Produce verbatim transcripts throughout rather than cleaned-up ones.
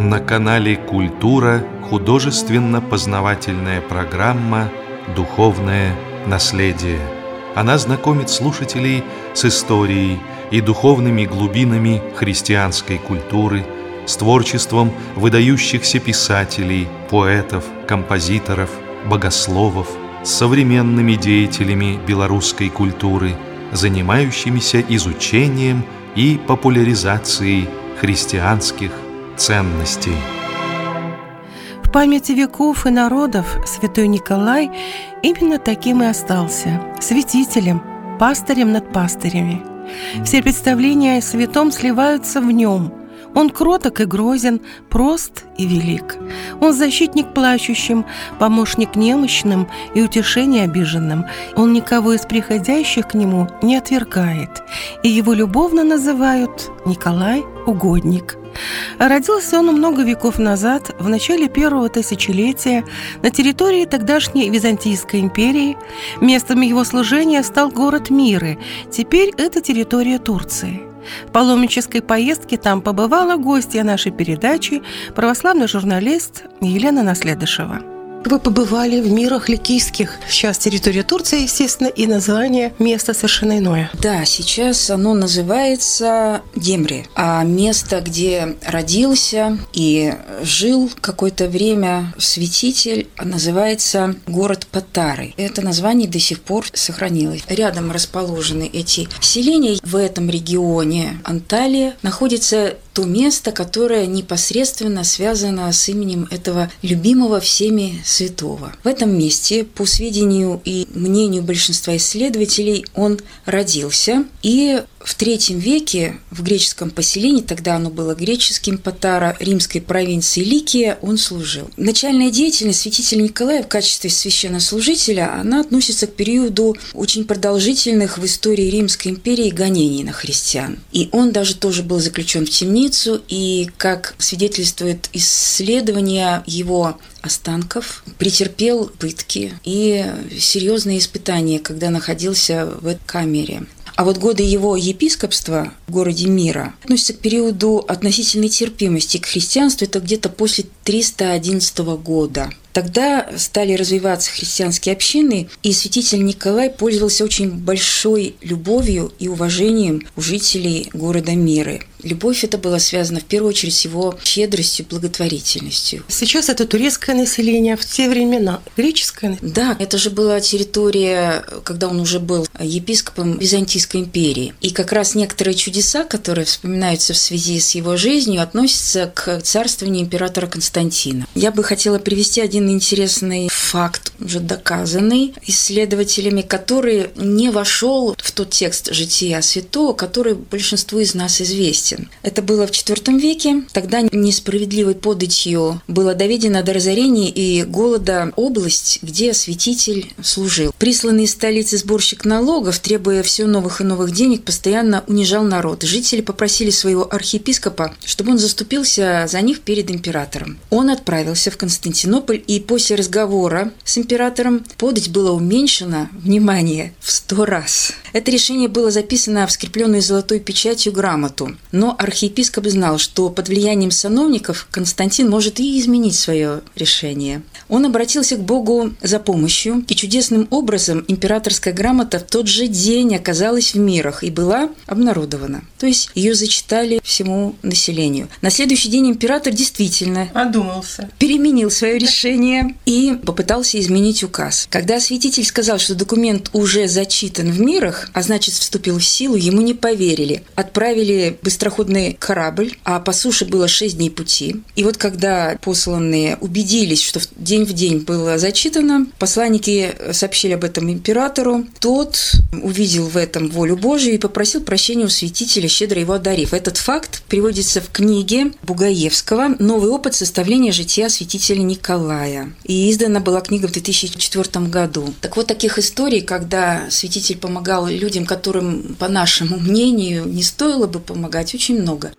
На канале «Культура» художественно-познавательная программа «Духовное наследие». Она знакомит слушателей с историей и духовными глубинами христианской культуры, с творчеством выдающихся писателей, поэтов, композиторов, богословов, с современными деятелями белорусской культуры, занимающимися изучением и популяризацией христианских ценностей. В памяти веков и народов святой Николай именно таким и остался – святителем, пастырем над пастырями. Все представления о святом сливаются в нем. Он кроток и грозен, прост и велик. Он защитник плачущим, помощник немощным и утешение обиженным. Он никого из приходящих к нему не отвергает, и его любовно называют Николай Угодник. Родился он много веков назад, в начале первого тысячелетия, на территории тогдашней Византийской империи. Местом его служения стал город Миры, теперь это территория Турции. В паломнической поездке там побывала гостья нашей передачи, православный журналист Елена Наследышева. Вы побывали в Мирах Ликийских, сейчас территория Турции, естественно, и название места совершенно иное. Да, сейчас оно называется Демре, а место, где родился и жил какое-то время святитель, называется город Патары. Это название до сих пор сохранилось. Рядом расположены эти селения. В этом регионе Анталия находится то место, которое непосредственно связано с именем этого любимого всеми святого. В этом месте, по сведению и мнению большинства исследователей, он родился, и в третьем веке в греческом поселении, тогда оно было греческим, Патара, римской провинции Ликия, он служил. Начальная деятельность святителя Николая в качестве священнослужителя, она относится к периоду очень продолжительных в истории Римской империи гонений на христиан. И он даже тоже был заключен в темницу, и, как свидетельствует исследование его останков, претерпел пытки и серьезные испытания, когда находился в этой камере. А вот годы его епископства в городе Мира относятся к периоду относительной терпимости к христианству, это где-то после триста одиннадцатого года. Тогда стали развиваться христианские общины, и святитель Николай пользовался очень большой любовью и уважением у жителей города Миры. Любовь эта была связана в первую очередь с его щедростью, благотворительностью. Сейчас это турецкое население, в те времена греческое? Да, это же была территория, когда он уже был епископом Византийской империи. И как раз некоторые чудеса, которые вспоминаются в связи с его жизнью, относятся к царствованию императора Константина. Я бы хотела привести один интересный факт, уже доказанный исследователями, который не вошел в тот текст жития святого, который большинству из нас известен. Это было в четвёртом веке. Тогда несправедливой податью было доведено до разорения и голода область, где святитель служил. Присланный из столицы сборщик налогов, требуя все новых и новых денег, постоянно унижал народ. Жители попросили своего архиепископа, чтобы он заступился за них перед императором. Он отправился в Константинополь, и после разговора с императором подать было уменьшено, внимание, в сто раз. Это решение было записано в скрепленную золотой печатью грамоту. Но архиепископ знал, что под влиянием сановников Константин может и изменить свое решение. Он обратился к Богу за помощью, и чудесным образом императорская грамота в тот же день оказалась в Мирах и была обнародована. То есть ее зачитали всему населению. На следующий день император действительно одумался, переменил свое решение и попытался изменить указ. Когда святитель сказал, что документ уже зачитан в Мирах, а значит вступил в силу, ему не поверили. Отправили быстроходный корабль, а по суше было шесть дней пути. И вот когда посланные убедились, что день в день было зачитано, посланники сообщили об этом императору. Тот увидел в этом волю Божию и попросил прощения у святителя, щедро его одарив. Этот факт приводится в книге Бугаевского «Новый опыт составления жития святителя Николая». И издана была книга в две тысячи четвёртом году. Так вот, таких историй, когда святитель помогал людям, которым, по нашему мнению, не стоило бы помогать, очень много.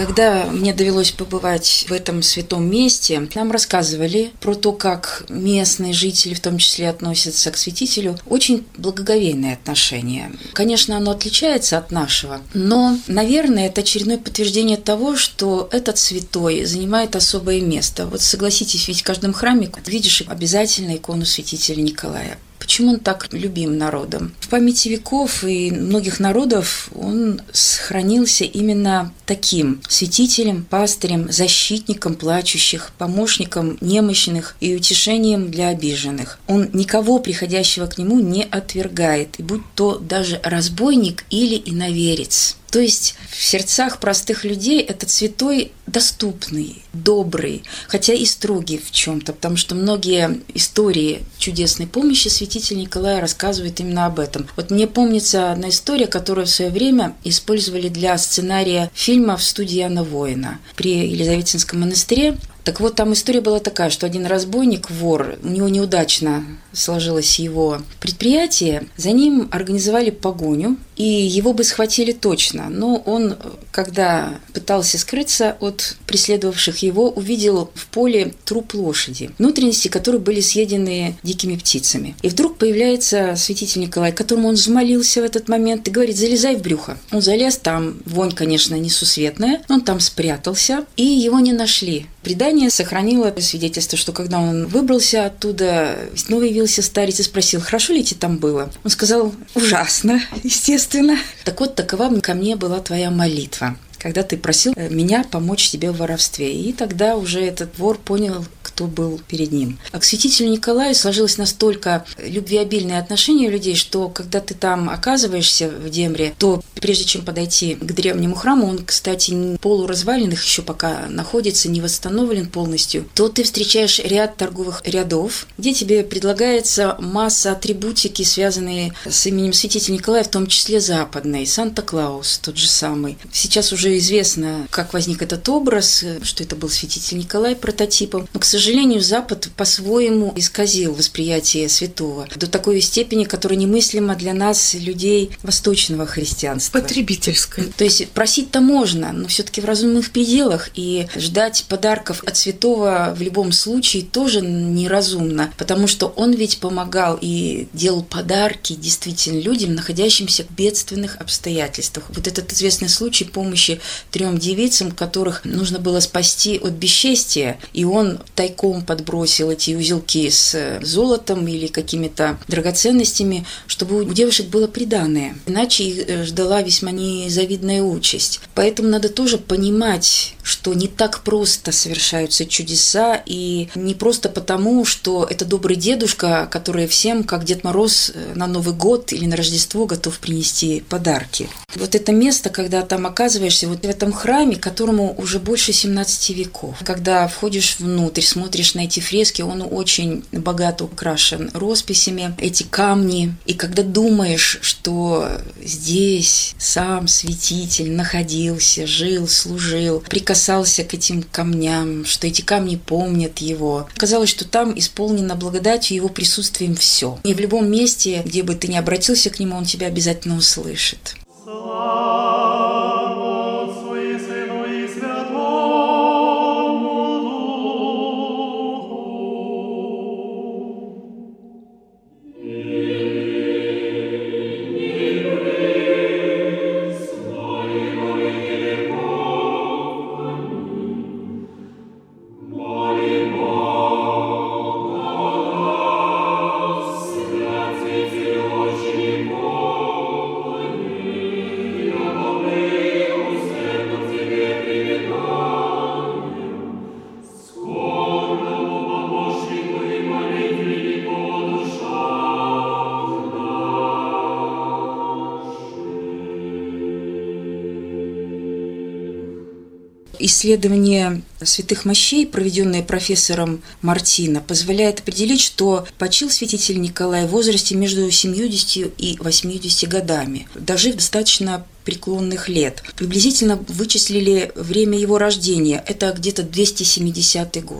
Когда мне довелось побывать в этом святом месте, нам рассказывали про то, как местные жители в том числе относятся к святителю. Очень благоговейное отношение. Конечно, оно отличается от нашего, но, наверное, это очередное подтверждение того, что этот святой занимает особое место. Вот согласитесь, ведь в каждом храме видишь обязательно икону святителя Николая. Почему он так любим народом? В памяти веков и многих народов он сохранился именно таким святителем, пастырем, защитником плачущих, помощником немощных и утешением для обиженных. Он никого, приходящего к нему, не отвергает, и будь то даже разбойник или иноверец. То есть в сердцах простых людей этот святой доступный, добрый, хотя и строгий в чем-то, потому что многие истории чудесной помощи святителя Николая рассказывают именно об этом. Вот мне помнится одна история, которую в свое время использовали для сценария фильма в студии Иоанна Воина при Елизаветинском монастыре. Так вот, там история была такая, что один разбойник, вор, у него неудачно сложилось его предприятие, за ним организовали погоню, и его бы схватили точно. Но он, когда пытался скрыться от преследовавших его, увидел в поле труп лошади, внутренности которой были съедены дикими птицами. И вдруг появляется святитель Николай, которому он взмолился в этот момент и говорит: залезай в брюхо. Он залез, там вонь, конечно, несусветная, но он там спрятался, и его не нашли. Предание сохранило свидетельство, что когда он выбрался оттуда, снова явился старец и спросил: хорошо ли тебе там было? Он сказал: ужасно, естественно. Так вот, такова ко мне была твоя молитва, когда ты просил меня помочь тебе в воровстве. И тогда уже этот вор понял, кто был перед ним. А к святителю Николаю сложилось настолько любвеобильное отношение у людей, что когда ты там оказываешься в Демре, то прежде чем подойти к древнему храму, он, кстати, полуразвален, их еще пока находится, не восстановлен полностью, то ты встречаешь ряд торговых рядов, где тебе предлагается масса атрибутики, связанные с именем святителя Николая, в том числе западной. Санта-Клаус тот же самый. Сейчас уже известно, как возник этот образ, что это был святитель Николай прототипом. Но, к сожалению, Запад по-своему исказил восприятие святого до такой степени, которая немыслима для нас, людей восточного христианства. Потребительское. То есть просить-то можно, но все-таки в разумных пределах, и ждать подарков от святого в любом случае тоже неразумно, потому что он ведь помогал и делал подарки действительно людям, находящимся в бедственных обстоятельствах. Вот этот известный случай помощи трем девицам, которых нужно было спасти от бесчестия, и он тайком подбросил эти узелки с золотом или какими-то драгоценностями, чтобы у девушек было приданое. Иначе их ждала весьма незавидная участь. Поэтому надо тоже понимать, что не так просто совершаются чудеса, и не просто потому, что это добрый дедушка, который всем, как Дед Мороз, на Новый год или на Рождество готов принести подарки. Вот это место, когда там оказываешься, вот в этом храме, которому уже больше семнадцати веков. Когда входишь внутрь, смотришь на эти фрески, он очень богато украшен росписями, эти камни. И когда думаешь, что здесь сам святитель находился, жил, служил, прикасался к этим камням, что эти камни помнят его, казалось, что там исполнено благодатью его присутствием все. И в любом месте, где бы ты ни обратился к нему, он тебя обязательно услышит. Исследование святых мощей, проведенное профессором Мартино, позволяет определить, что почил святитель Николай в возрасте между семьюдесятью и восьмидесятью годами, дожив достаточно преклонных лет. Приблизительно вычислили время его рождения, это где-то двести семидесятый год.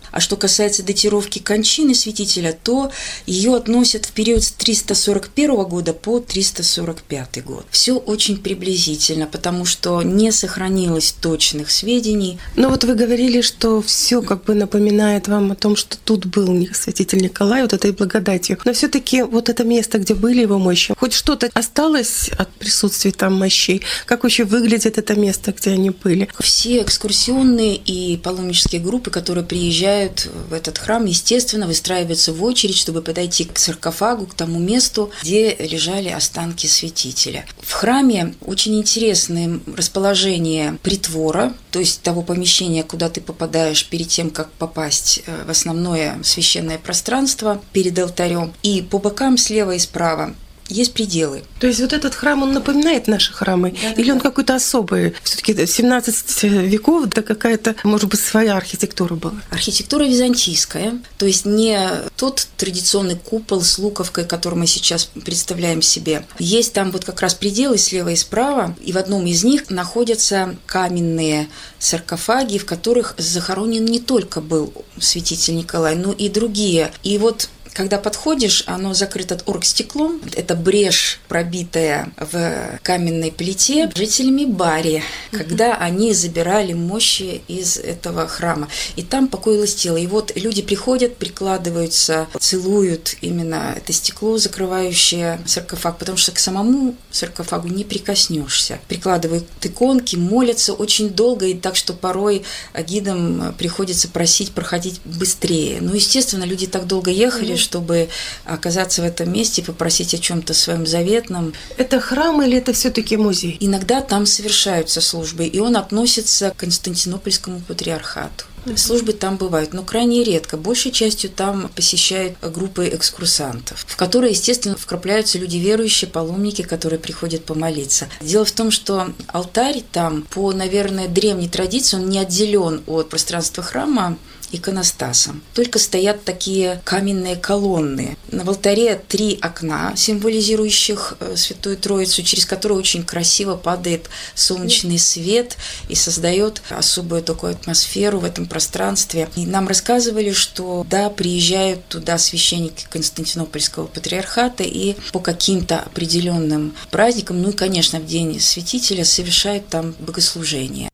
А что касается датировки кончины святителя, то ее относят в период с триста сорок первого года по триста сорок пятый год. Все очень приблизительно, потому что не сохранилось точных сведений. Но вот вы говорили, что все как бы напоминает вам о том, что тут был святитель Николай, вот этой благодатью. Но все-таки вот это место, где были его мощи, хоть что-то осталось от присутствия там мощей? Как вообще выглядит это место, где они были? Все экскурсионные и паломнические группы, которые приезжают в этот храм, естественно, выстраиваются в очередь, чтобы подойти к саркофагу, к тому месту, где лежали останки святителя. В храме очень интересное расположение притвора, то есть того помещения, куда ты попадаешь перед тем, как попасть в основное священное пространство перед алтарем. И по бокам слева и справа есть пределы. То есть вот этот храм, он напоминает наши храмы? Да, или да, он да. какой-то особый? Все-таки семнадцать веков, да какая-то, может быть, своя архитектура была? Архитектура византийская, то есть не тот традиционный купол с луковкой, который мы сейчас представляем себе. Есть там вот как раз пределы слева и справа, и в одном из них находятся каменные саркофаги, в которых захоронен не только был святитель Николай, но и другие. И вот когда подходишь, оно закрыто оргстеклом. Это брешь, пробитая в каменной плите жителями Бари, когда они забирали мощи из этого храма. И там покоилось тело. И вот люди приходят, прикладываются, целуют именно это стекло, закрывающее саркофаг, потому что к самому саркофагу не прикоснешься. Прикладывают иконки, молятся очень долго, и так что порой гидам приходится просить проходить быстрее. Ну, естественно, люди так долго ехали, чтобы оказаться в этом месте и попросить о чем-то своем заветном. Это храм или это все-таки музей? Иногда там совершаются службы, и он относится к Константинопольскому патриархату. Службы там бывают, но крайне редко. Большей частью там посещают группы экскурсантов, в которые, естественно, вкрапляются люди верующие, паломники, которые приходят помолиться. Дело в том, что алтарь там, по, наверное, древней традиции, он не отделен от пространства храма иконостасом. Только стоят такие каменные колонны. На алтаре три окна, символизирующих Святую Троицу, через которые очень красиво падает солнечный свет и создает особую такую атмосферу в этом пространстве. И нам рассказывали, что да, приезжают туда священники Константинопольского патриархата и по каким-то определенным праздникам, ну и, конечно, в день святителя совершают там богослужение.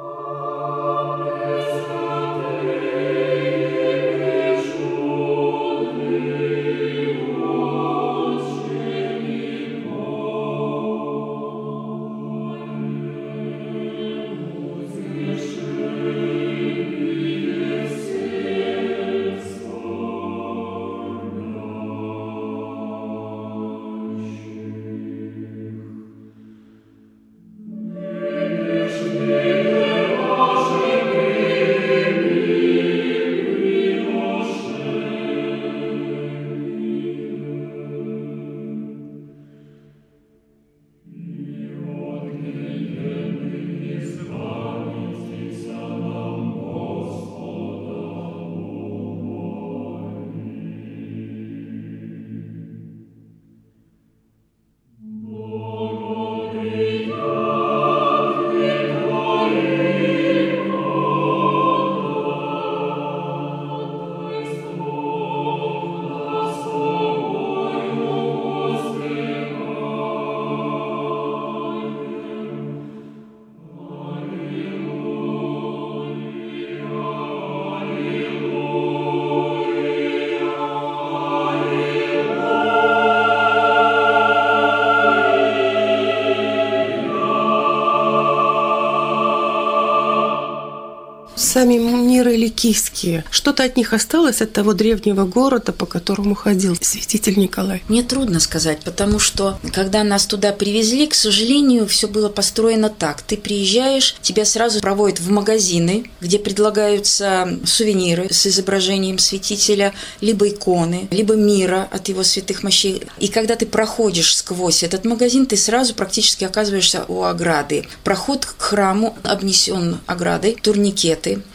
Сами миры ликийские, что-то от них осталось, от того древнего города, по которому ходил святитель Николай? Мне трудно сказать, потому что, когда нас туда привезли, к сожалению, все было построено так. Ты приезжаешь, тебя сразу проводят в магазины, где предлагаются сувениры с изображением святителя, либо иконы, либо мира от его святых мощей. И когда ты проходишь сквозь этот магазин, ты сразу практически оказываешься у ограды. Проход к храму обнесен оградой, турникеты, через которые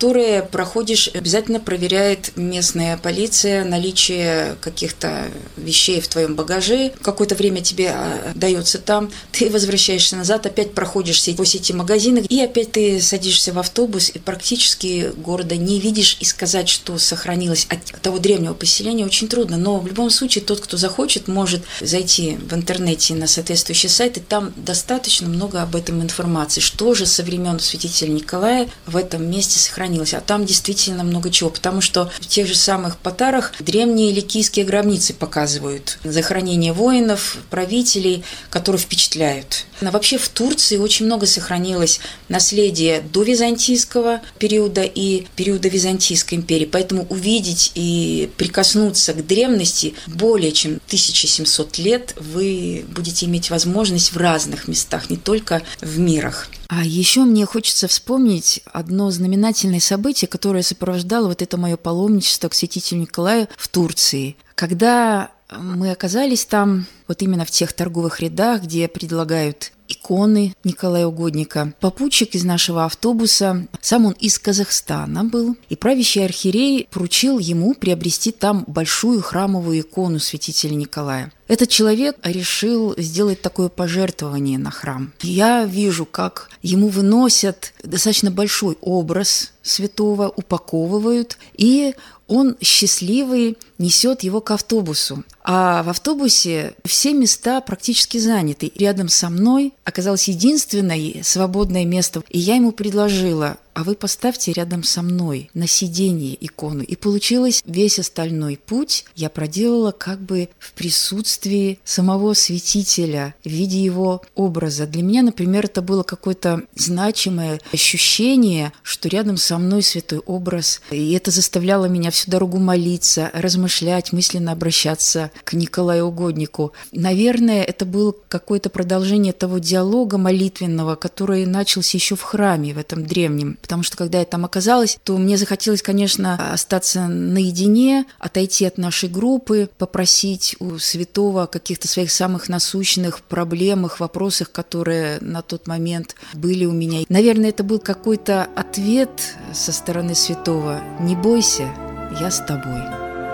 которые проходишь, обязательно проверяет местная полиция наличие каких-то вещей в твоем багаже. Какое-то время тебе дается там, ты возвращаешься назад, опять проходишь по сети магазинов, и опять ты садишься в автобус, и практически города не видишь, и сказать, что сохранилось от того древнего поселения, очень трудно. Но в любом случае тот, кто захочет, может зайти в интернете на соответствующий сайт, и там достаточно много об этом информации, что же со времен святителя Николая в этом месте сохранилось. А там действительно много чего, потому что в тех же самых Патарах древние ликийские гробницы показывают захоронение воинов, правителей, которые впечатляют. Но вообще в Турции очень много сохранилось наследия до византийского периода и периода Византийской империи, поэтому увидеть и прикоснуться к древности более чем тысяча семьсот лет вы будете иметь возможность в разных местах, не только в мирах. А еще мне хочется вспомнить одно знаменательное событие, которое сопровождало вот это мое паломничество к святителю Николаю в Турции. Когда мы оказались там, вот именно в тех торговых рядах, где предлагают иконы Николая Угодника. Попутчик из нашего автобуса, сам он из Казахстана был, и правящий архиерей поручил ему приобрести там большую храмовую икону святителя Николая. Этот человек решил сделать такое пожертвование на храм. Я вижу, как ему выносят достаточно большой образ святого, упаковывают, и он счастливый несет его к автобусу. А в автобусе все места практически заняты. Рядом со мной оказалось единственное свободное место. И я ему предложила: а вы поставьте рядом со мной на сиденье икону. И получилось, весь остальной путь я проделала как бы в присутствии самого святителя, в виде его образа. Для меня, например, это было какое-то значимое ощущение, что рядом со мной святой образ. И это заставляло меня всю дорогу молиться, размышлять, мысленно обращаться к Николаю Угоднику. Наверное, это было какое-то продолжение того диалога молитвенного, который начался еще в храме, в этом древнем. Потому что, когда я там оказалась, то мне захотелось, конечно, остаться наедине, отойти от нашей группы, попросить у святого о каких-то своих самых насущных проблемах, вопросах, которые на тот момент были у меня. Наверное, это был какой-то ответ со стороны святого: «Не бойся, я с тобой».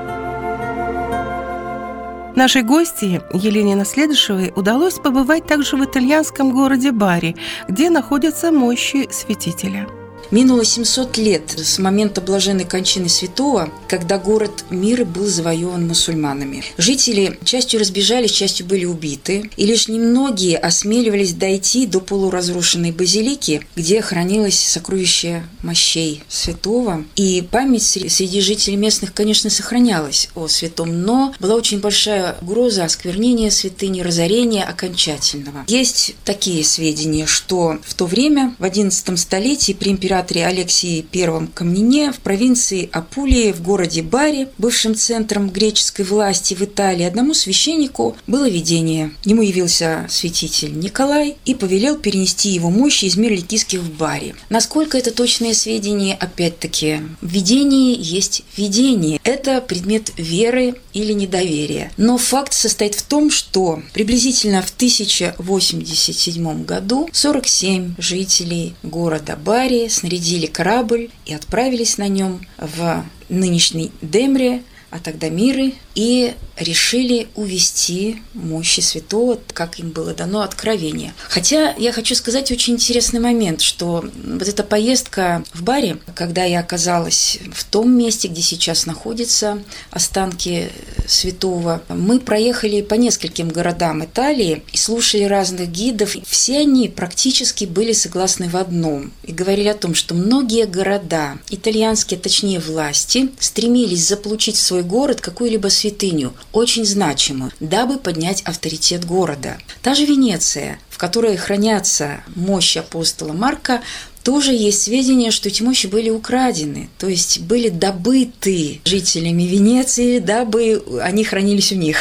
Нашей гости Елене Наследышевой удалось побывать также в итальянском городе Бари, где находятся мощи святителя. Минуло семьсот лет с момента блаженной кончины святого, когда город Миры был завоеван мусульманами. Жители частью разбежались, частью были убиты, и лишь немногие осмеливались дойти до полуразрушенной базилики, где хранилось сокровище мощей святого. И память среди жителей местных, конечно, сохранялась о святом, но была очень большая угроза осквернения святыни, разорения окончательного. Есть такие сведения, что в то время, в одиннадцатом столетии, при императоре Алексии Первом Комнене в провинции Апулии в городе Бари, бывшим центром греческой власти в Италии, одному священнику было видение. Ему явился святитель Николай и повелел перенести его мощи из мира ликийских в Бари. Насколько это точное сведение? Опять-таки, видение есть видение. Это предмет веры или недоверия. Но факт состоит в том, что приблизительно в тысяча восемьдесят седьмом году сорок семь жителей города Бари снарядили корабль и отправились на нем в нынешний Демре, а тогда Миры, и решили увести мощи святого, как им было дано откровение. Хотя я хочу сказать очень интересный момент, что вот эта поездка в Бари, когда я оказалась в том месте, где сейчас находятся останки святого, мы проехали по нескольким городам Италии и слушали разных гидов. Все они практически были согласны в одном и говорили о том, что многие города, итальянские, точнее власти, стремились заполучить в свой город какую-либо святыню, очень значимую, дабы поднять авторитет города. Та же Венеция, в которой хранятся мощи апостола Марка, тоже есть сведения, что эти мощи были украдены, то есть были добыты жителями Венеции, дабы они хранились у них.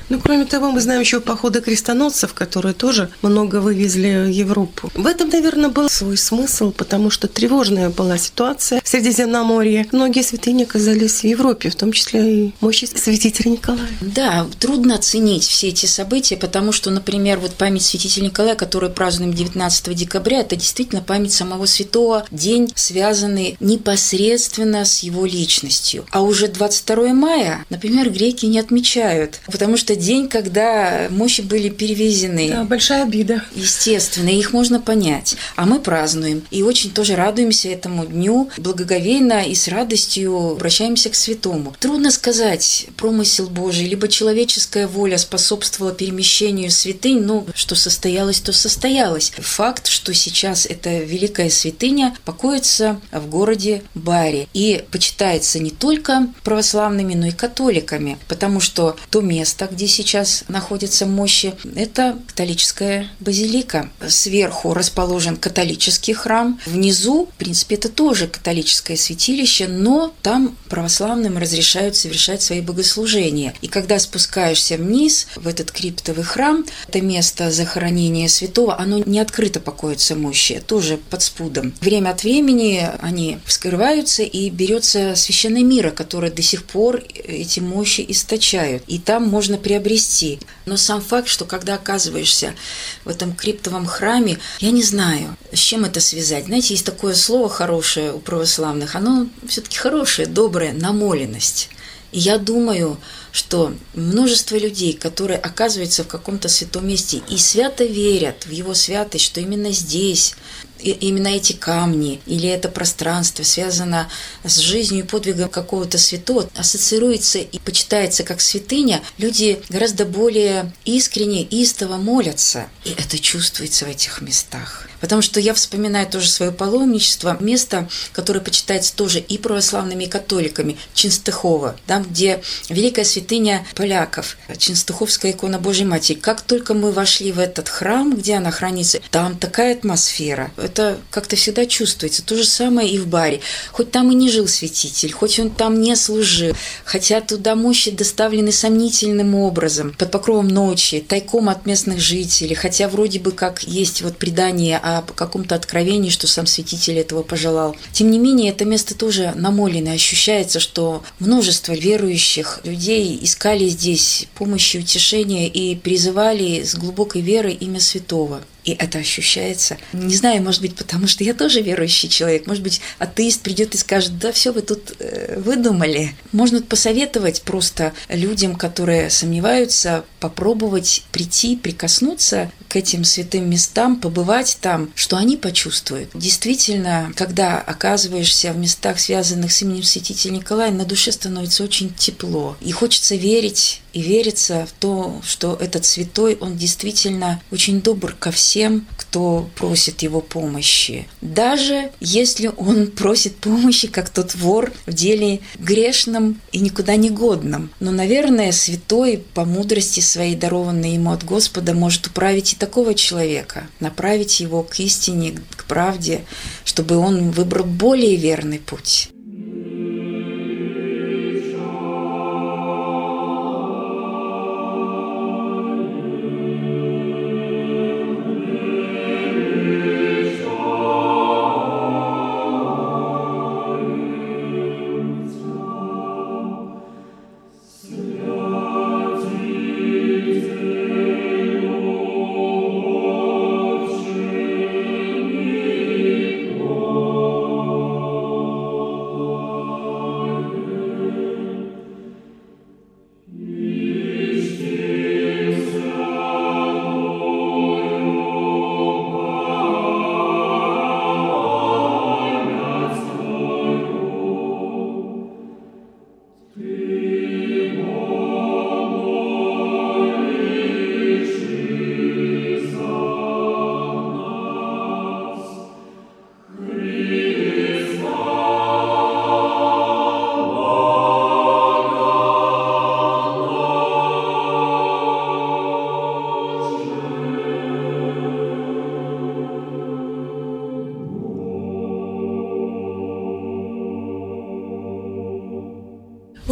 Ну, кроме того, мы знаем еще походы крестоносцев, которые тоже много вывезли в Европу. В этом, наверное, был свой смысл, потому что тревожная была ситуация в Средиземноморье. Многие святыни оказались в Европе, в том числе и мощи святителя Николая. Да, трудно оценить все эти события, потому что, например, вот память святителя Николая, которую празднуем девятнадцатого декабря, это действительно память самого святого, день, связанный непосредственно с его личностью. А уже двадцать второго мая, например, греки не отмечают, потому что день, когда мощи были перевезены. Да, большая обида. Естественно, их можно понять. А мы празднуем и очень тоже радуемся этому дню, благоговейно и с радостью обращаемся к святому. Трудно сказать, промысел Божий, либо человеческая воля способствовала перемещению святынь, но что состоялось, то состоялось. Факт, что сейчас эта великая святыня покоится в городе Бари и почитается не только православными, но и католиками, потому что то место, где сейчас находятся мощи, это католическая базилика. Сверху расположен католический храм, внизу, в принципе, это тоже католическое святилище, но там православным разрешают совершать свои богослужения. И когда спускаешься вниз, в этот криптовый храм, это место захоронения святого, оно не открыто покоится мощи, тоже под спудом. Время от времени они вскрываются, и берется священная мира, которая до сих пор эти мощи источают. И там можно приобрести. Но сам факт, что когда оказываешься в этом криптовом храме, я не знаю, с чем это связать. Знаете, есть такое слово хорошее у православных, оно все-таки хорошее, доброе, намоленность. И я думаю, что множество людей, которые оказываются в каком-то святом месте и свято верят в его святость, что именно здесь, и именно эти камни или это пространство связано с жизнью и подвигом какого-то святого, ассоциируется и почитается как святыня, люди гораздо более искренне, истово молятся. И это чувствуется в этих местах. Потому что я вспоминаю тоже свое паломничество, место, которое почитается тоже и православными, и католиками, Ченстыхово, там, где великая святыня поляков, Ченстыховская икона Божьей Матери. Как только мы вошли в этот храм, где она хранится, там такая атмосфера. Это как-то всегда чувствуется. То же самое и в Баре. Хоть там и не жил святитель, хоть он там не служил, хотя туда мощи доставлены сомнительным образом, под покровом ночи, тайком от местных жителей, хотя вроде бы как есть вот предание о каком-то откровении, что сам святитель этого пожелал. Тем не менее, это место тоже намолено, ощущается, что множество верующих людей искали здесь помощи, утешения и призывали с глубокой верой имя святого. И это ощущается. Не знаю, может быть, потому что я тоже верующий человек. Может быть, атеист придет и скажет: да все вы тут э, выдумали. Можно посоветовать просто людям, которые сомневаются, попробовать прийти, прикоснуться к этим святым местам, побывать там, что они почувствуют. Действительно, когда оказываешься в местах, связанных с именем святителя Николая, на душе становится очень тепло. И хочется верить и верится в то, что этот святой, он действительно очень добр ко всем, кто просит его помощи. Даже если он просит помощи, как тот вор в деле грешном и никуда не годном. Но, наверное, святой по мудрости своей, дарованной ему от Господа, может управить и такого человека, направить его к истине, к правде, чтобы он выбрал более верный путь.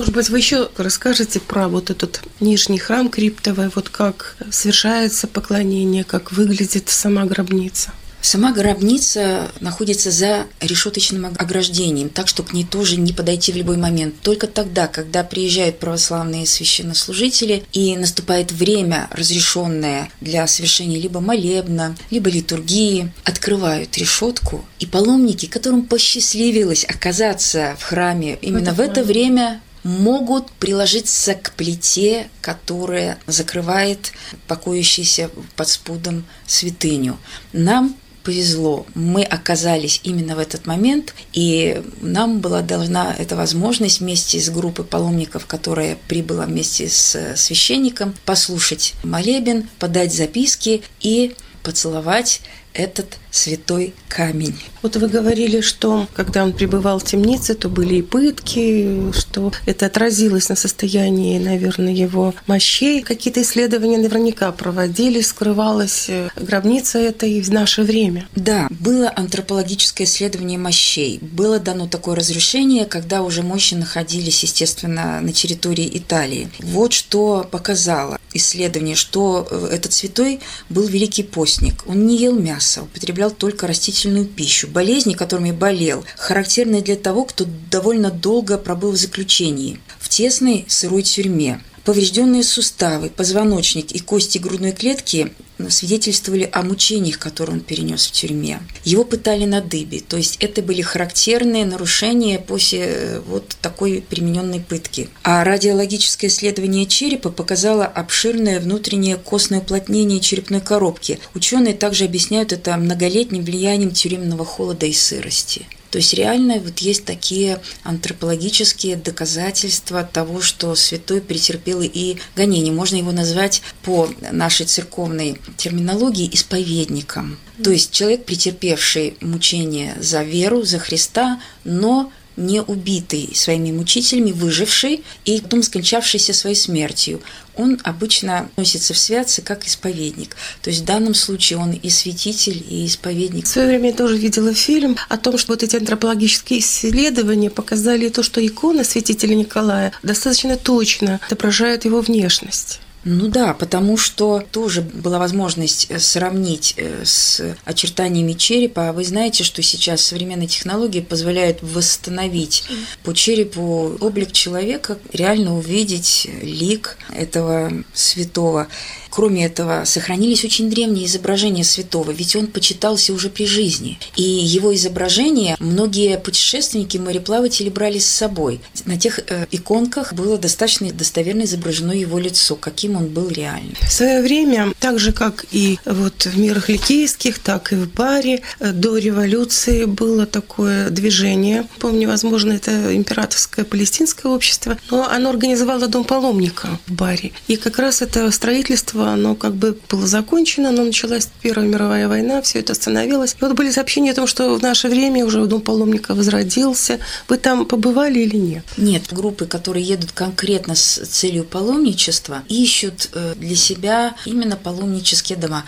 Может быть, вы еще расскажете про вот этот нижний храм криптовый, вот как совершается поклонение, как выглядит сама гробница? Сама гробница находится за решеточным ограждением, так что к ней тоже не подойти в любой момент. Только тогда, когда приезжают православные священнослужители и наступает время, разрешенное для совершения либо молебна, либо литургии, открывают решетку, и паломники, которым посчастливилось оказаться в храме именно в это время, могут приложиться к плите, которая закрывает покоящуюся под спудом святыню. Нам повезло, мы оказались именно в этот момент, и нам была дана эта возможность вместе с группой паломников, которая прибыла вместе с священником, послушать молебен, подать записки и поцеловать этот святой камень. Вот вы говорили, что когда он пребывал в темнице, то были и пытки, что это отразилось на состоянии, наверное, его мощей. Какие-то исследования наверняка проводились, скрывалась гробница эта и в наше время. Да, было антропологическое исследование мощей. Было дано такое разрешение, когда уже мощи находились, естественно, на территории Италии. Вот что показало исследование, что этот святой был великий постник. Он не ел мясо, употреблял только растительную пищу. Болезни, которыми болел, характерны для того, кто довольно долго пробыл в заключении, в тесной сырой тюрьме. Поврежденные суставы, позвоночник и кости грудной клетки свидетельствовали о мучениях, которые он перенес в тюрьме. Его пытали на дыбе, то есть это были характерные нарушения после вот такой примененной пытки. А радиологическое исследование черепа показало обширное внутреннее костное уплотнение черепной коробки. Ученые также объясняют это многолетним влиянием тюремного холода и сырости. То есть реально вот есть такие антропологические доказательства того, что святой претерпел и гонения. Можно его назвать по нашей церковной терминологии исповедником. То есть человек, претерпевший мучения за веру, за Христа, но не убитый своими мучителями, выживший и потом скончавшийся своей смертью. Он обычно относится в святцы как исповедник. То есть в данном случае он и святитель, и исповедник. В свое время я тоже видела фильм о том, что вот эти антропологические исследования показали то, что икона святителя Николая достаточно точно отображает его внешность. Ну да, потому что тоже была возможность сравнить с очертаниями черепа. Вы знаете, что сейчас современные технологии позволяют восстановить по черепу облик человека, реально увидеть лик этого святого. Кроме этого, сохранились очень древние изображения святого, ведь он почитался уже при жизни. И его изображения многие путешественники, мореплаватели брали с собой. На тех э, иконках было достаточно достоверно изображено его лицо, каким он был реально. В свое время, так же, как и вот в мирах ликийских, так и в Баре, до революции было такое движение. Помню, возможно, это императорское палестинское общество, но оно организовало дом паломника в Баре. И как раз это строительство, оно как бы было закончено, но началась Первая мировая война, все это остановилось. И вот были сообщения о том, что в наше время уже дом паломника возродился. Вы там побывали или нет? Нет. Группы, которые едут конкретно с целью паломничества, ищут для себя именно паломнические дома.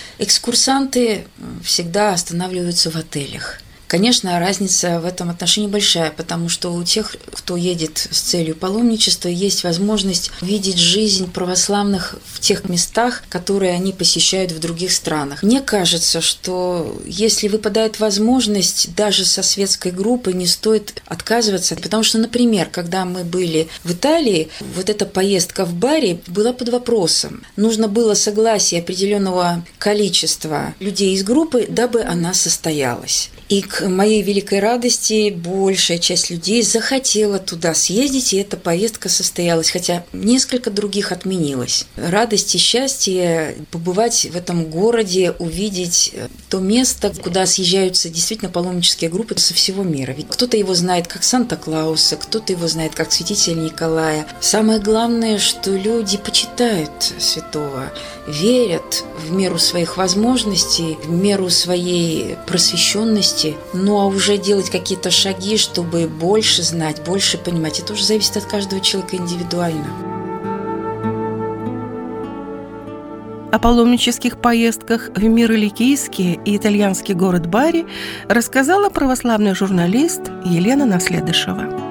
Экскурсанты всегда останавливаются в отелях. Конечно, разница в этом отношении большая, потому что у тех, кто едет с целью паломничества, есть возможность видеть жизнь православных в тех местах, которые они посещают в других странах. Мне кажется, что если выпадает возможность, даже со светской группой не стоит отказываться, потому что, например, когда мы были в Италии, вот эта поездка в Бари была под вопросом. Нужно было согласие определенного количества людей из группы, дабы она состоялась. И к моей великой радости большая часть людей захотела туда съездить, и эта поездка состоялась, хотя несколько других отменилось. Радость и счастье побывать в этом городе, увидеть то место, куда съезжаются действительно паломнические группы со всего мира. Ведь кто-то его знает как Санта-Клауса, кто-то его знает как святителя Николая. Самое главное, что люди почитают святого, верят в меру своих возможностей, в меру своей просвещенности. Ну а уже делать какие-то шаги, чтобы больше знать, больше понимать, это уже зависит от каждого человека индивидуально. О паломнических поездках в миры ликийские и итальянский город Бари рассказала православный журналист Елена Наследышева.